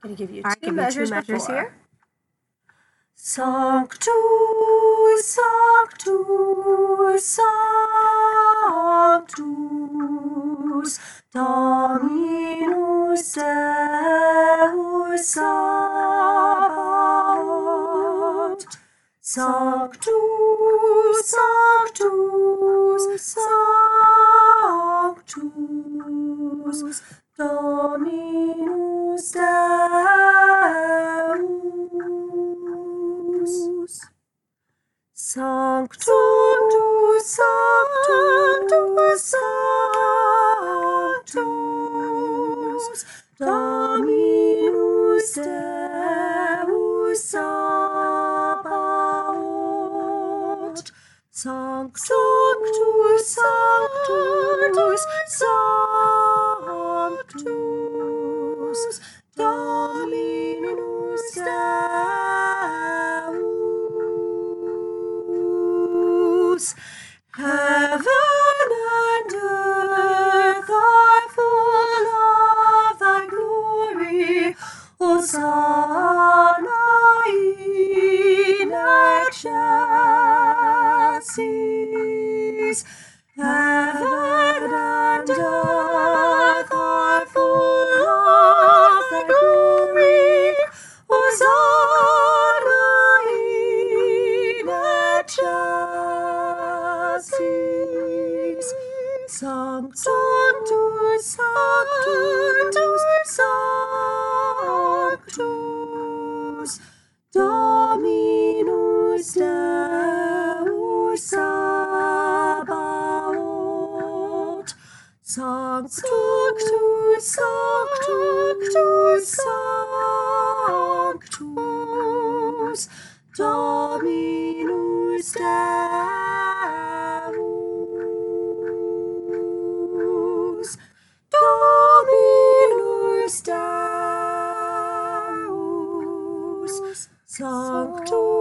I'm going to give you All right, two give me measures two measures before. here. Sanctus, Sanctus, Sanctus, Dominus Deus Sabaoth. Sanctus, Sanctus, Sanctus, Dominus Deus. Sanctus, Sanctus, Sanctus, Dominus Deus Sabaoth. Sanctus, Sanctus, Sanctus, Dominus Deus. Heaven and earth are full of thy glory. Hosanna in excelsis. Heaven and earth are full of thy glory. Hosanna in excelsis. Sanctus, Sanctus, Sanctus, Dominus Deus Sabaoth. Sanctus, Sanctus, Sanctus, Dominus Deus. Dominus Deus. Sanctus.